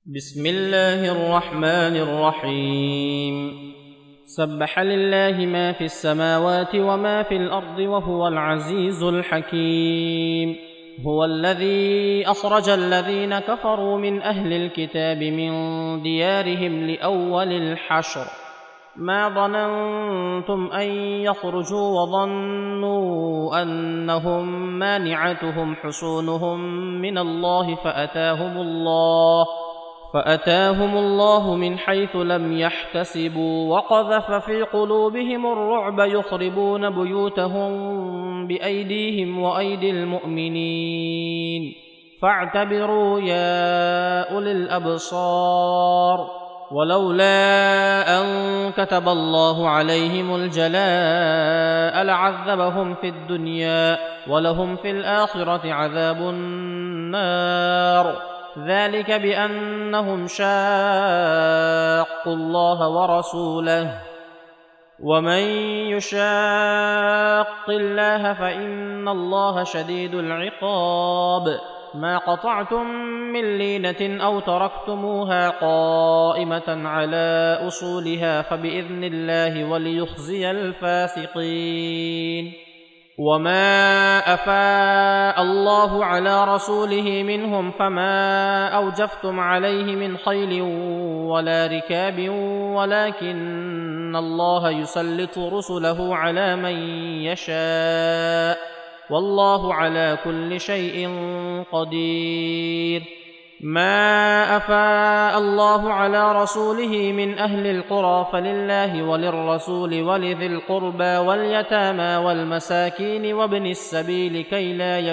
بسم الله الرحمن الرحيم. سبح لله ما في السماوات وما في الأرض وهو العزيز الحكيم. هو الذي أخرج الذين كفروا من أهل الكتاب من ديارهم لأول الحشر ما ظننتم أن يخرجوا وظنوا أنهم مانعتهم حصونهم من الله فأتاهم الله من حيث لم يحتسبوا وقذف في قلوبهم الرعب يخربون بيوتهم بأيديهم وأيدي المؤمنين فاعتبروا يا أولي الأبصار. ولولا أن كتب الله عليهم الجلاء لعذبهم في الدنيا ولهم في الآخرة عذاب النار، ذلك بأنهم شاقوا الله ورسوله، ومن يشاق الله فإن الله شديد العقاب. ما قطعتم من لينة أو تركتموها قائمة على أصولها فبإذن الله وليخزي الفاسقين. وما أفاء الله على رسوله منهم فما أوجفتم عليه من خيل ولا ركاب ولكن الله يسلط رسله على من يشاء والله على كل شيء قدير. ما أفاء الله على رسوله من أهل القرى فلله وللرسول ولذي القربى واليتامى والمساكين وابن السبيل كي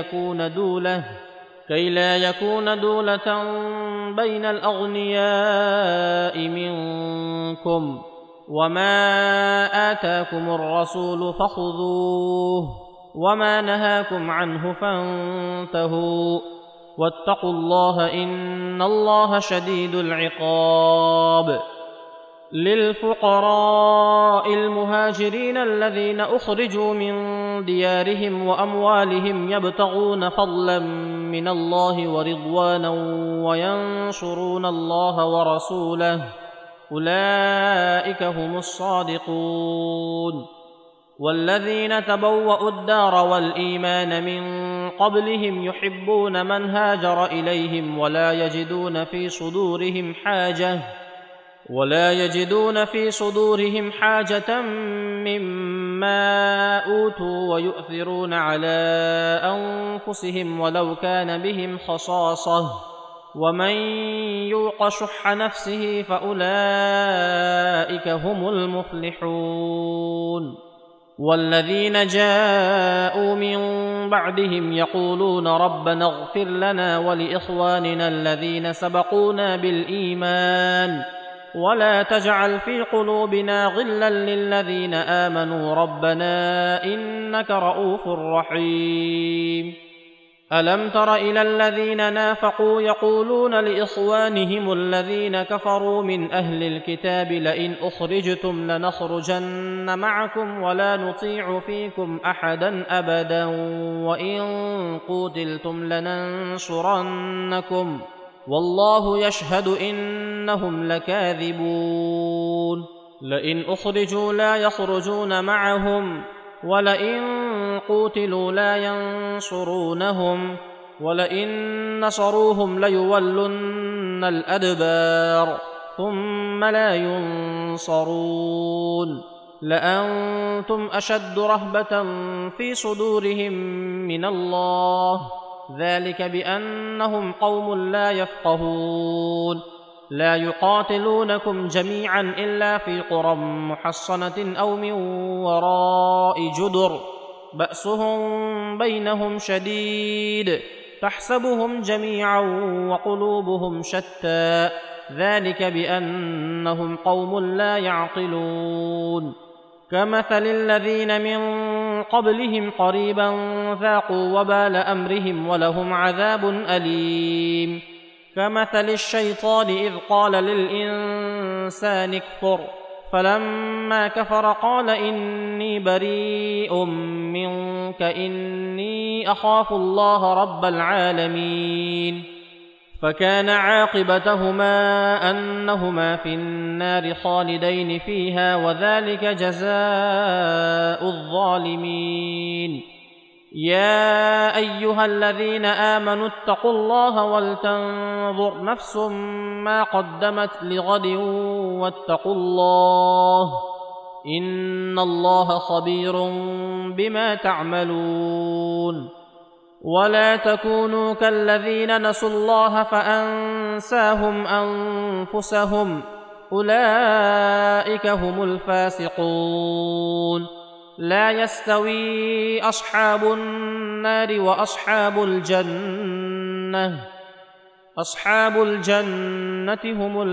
لا يكون دولة بين الأغنياء منكم. وما آتاكم الرسول فخذوه وما نهاكم عنه فانتهوا واتقوا الله إن الله شديد العقاب. للفقراء المهاجرين الذين أخرجوا من ديارهم وأموالهم يبتغون فضلا من الله ورضوانا وينصرون الله ورسوله أولئك هم الصادقون. والذين تبوأوا الدار والإيمان من قبلهم يحبون من هاجر إليهم ولا يجدون في صدورهم حاجة مما أوتوا ويؤثرون على أنفسهم ولو كان بهم خصاصة ومن يوق شح نفسه فأولئك هم المفلحون. والذين جاءوا من بعدهم يقولون ربنا اغفر لنا ولإخواننا الذين سبقونا بالإيمان ولا تجعل في قلوبنا غلا للذين آمنوا ربنا إنك رؤوف رحيم. ألم تر إلى الذين نافقوا يقولون لإخوانهم الذين كفروا من أهل الكتاب لئن أخرجتم لنخرجن معكم ولا نطيع فيكم أحدا أبدا وإن قوتلتم لننصرنكم والله يشهد إنهم لكاذبون. لئن أخرجوا لا يخرجون معهم ولئن قوتلوا لا ينصرونهم ولئن نصروهم ليولن الأدبار ثم لا ينصرون. لأنتم أشد رهبة في صدورهم من الله ذلك بأنهم قوم لا يفقهون. لا يقاتلونكم جميعا إلا في قرى محصنة أو من وراء جدر بأسهم بينهم شديد تحسبهم جميعا وقلوبهم شتى ذلك بأنهم قوم لا يعقلون. كمثل الذين من قبلهم قريبا ذاقوا وبال أمرهم ولهم عذاب أليم. كمثل الشيطان إذ قال للإنسان اكفر فلما كفر قال إني بريء منك إني أخاف الله رب العالمين. فكان عاقبتهما أنهما في النار خالدين فيها وذلك جزاء الظالمين. يا أيها الذين آمنوا اتقوا الله ولتنظر نفس ما قدمت لغد واتقوا الله إن الله خبير بما تعملون. ولا تكونوا كالذين نسوا الله فأنساهم أنفسهم أولئك هم الفاسقون. لا يستوي أصحاب النار وأصحاب الجنة هم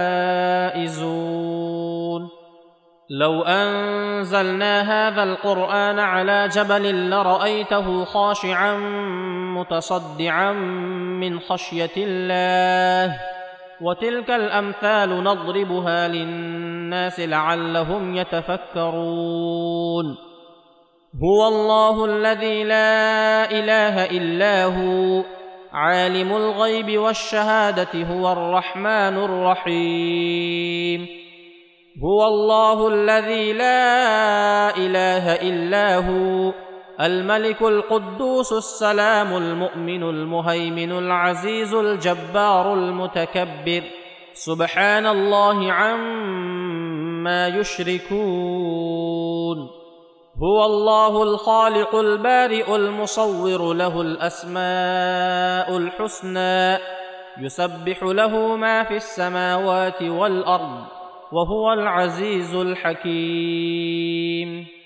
الفائزون. لو أنزلنا هذا القرآن على جبل لرأيته خاشعا متصدعا من خشية الله وتلك الأمثال نضربها للناس لعلهم يتفكرون. هو الله الذي لا إله إلا هو عالم الغيب والشهادة هو الرحمن الرحيم. هو الله الذي لا إله إلا هو الملك القدوس السلام المؤمن المهيمن العزيز الجبار المتكبر سبحان الله عما يشركون. هو الله الخالق البارئ المصور له الأسماء الحسنى يسبح له ما في السماوات والأرض وهو العزيز الحكيم.